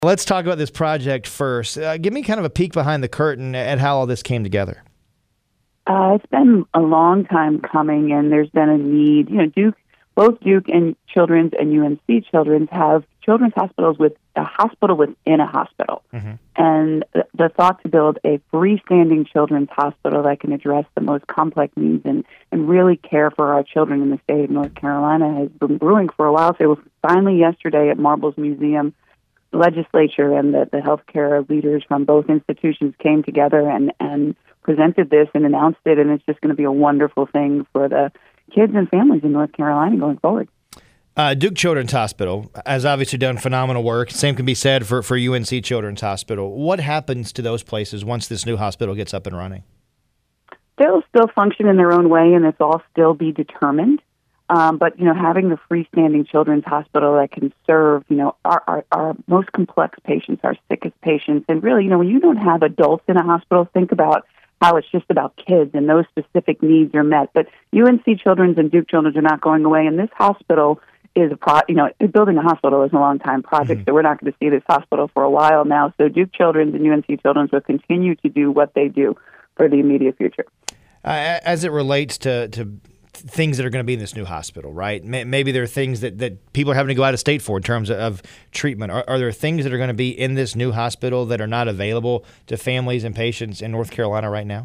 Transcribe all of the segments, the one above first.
Let's talk about this project first. Give me kind of a peek behind the curtain at how all this came together. It's been a long time coming, and there's been a need. Both Duke and Children's and UNC Children's have children's hospitals with a hospital within a hospital. Mm-hmm. And the thought to build a freestanding children's hospital that can address the most complex needs and really care for our children in the state of North Carolina has been brewing for a while. So it was finally yesterday at Marbles Museum. The legislature and the healthcare leaders from both institutions came together and presented this and announced it, and it's just going to be a wonderful thing for the kids and families in North Carolina going forward. Duke Children's Hospital has obviously done phenomenal work. Same can be said for UNC Children's Hospital. What happens to those places once this new hospital gets up and running? They'll still function in their own way, and it's all still be determined. But having the freestanding children's hospital that can serve, our most complex patients, our sickest patients, and really, when you don't have adults in a hospital, think about how it's just about kids and those specific needs are met. But UNC Children's and Duke Children's are not going away, and this hospital is building a hospital is a long time project, Mm-hmm. so we're not going to see this hospital for a while now. So Duke Children's and UNC Children's will continue to do what they do for the immediate future. As it relates to things that are going to be in this new hospital, right? Maybe there are things that people are having to go out of state for in terms of treatment. Are there things that are going to be in this new hospital that are not available to families and patients in North Carolina right now?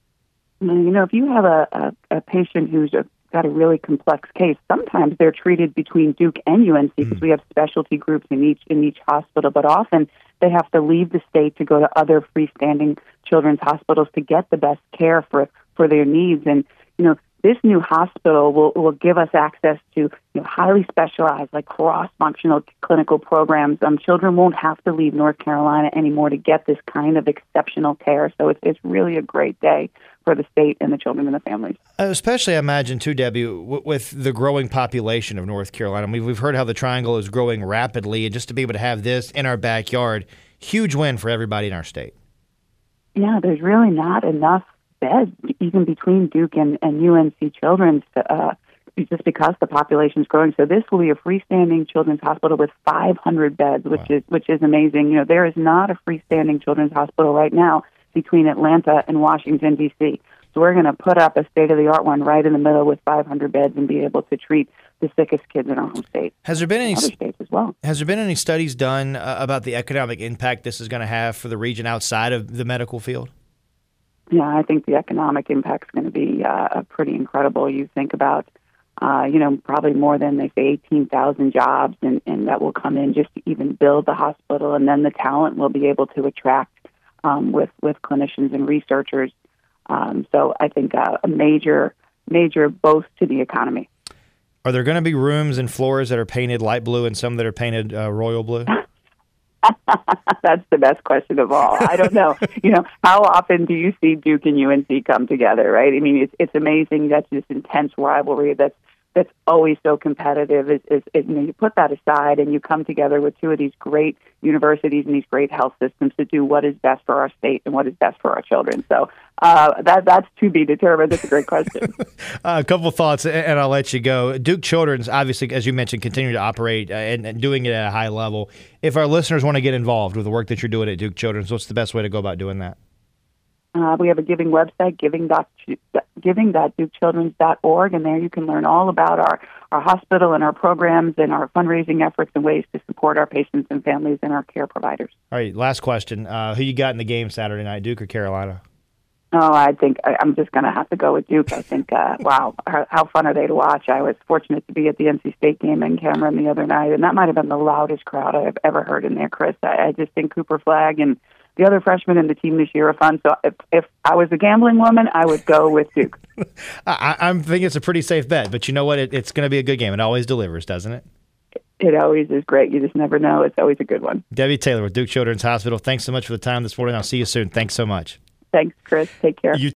If you have a patient who's got a really complex case, sometimes they're treated between Duke and UNC because we have specialty groups in each hospital, but often they have to leave the state to go to other freestanding children's hospitals to get the best care for their needs. And, this new hospital will give us access to highly specialized, like cross-functional clinical programs. Children won't have to leave North Carolina anymore to get this kind of exceptional care. So it's really a great day for the state and the children and the families. Especially, I imagine, too, Debbie, with the growing population of North Carolina. We've heard how the Triangle is growing rapidly, and just to be able to have this in our backyard, huge win for everybody in our state. Yeah, there's really not enough beds, even between Duke and UNC Children's, just because the population is growing. So this will be a freestanding children's hospital with 500 beds, which is amazing. There is not a freestanding children's hospital right now between Atlanta and Washington, D.C. So we're going to put up a state-of-the-art one right in the middle with 500 beds and be able to treat the sickest kids in our home state. Has there been any other states as well? Has there been any studies done about the economic impact this is going to have for the region outside of the medical field? Yeah, I think the economic impact is going to be pretty incredible. You think about, probably more than, they say, 18,000 jobs, and that will come in just to even build the hospital, and then the talent we'll be able to attract with clinicians and researchers. So I think a major boost to the economy. Are there going to be rooms and floors that are painted light blue and some that are painted royal blue? That's the best question of all. I don't know. How often do you see Duke and UNC come together, right? I mean, it's amazing. That's this intense rivalry that's always so competitive. You put that aside and you come together with two of these great universities and these great health systems to do what is best for our state and what is best for our children. So that's to be determined. That's a great question. A couple of thoughts, and I'll let you go. Duke Children's, obviously, as you mentioned, continue to operate and doing it at a high level. If our listeners want to get involved with the work that you're doing at Duke Children's, what's the best way to go about doing that? We have a giving website, giving.dukechildrens.org, and there you can learn all about our hospital and our programs and our fundraising efforts and ways to support our patients and families and our care providers. All right, last question. Who you got in the game Saturday night, Duke or Carolina? Oh, I think I'm just going to have to go with Duke. I think, wow, how fun are they to watch? I was fortunate to be at the NC State game in Cameron the other night, and that might have been the loudest crowd I've ever heard in there, Chris. I just think Cooper Flagg and the other freshmen in the team this year are fun. So if I was a gambling woman, I would go with Duke. I'm thinking it's a pretty safe bet, but you know what? It's going to be a good game. It always delivers, doesn't it? It always is great. You just never know. It's always a good one. Debbie Taylor with Duke Children's Hospital, thanks so much for the time this morning. I'll see you soon. Thanks so much. Thanks, Chris. Take care.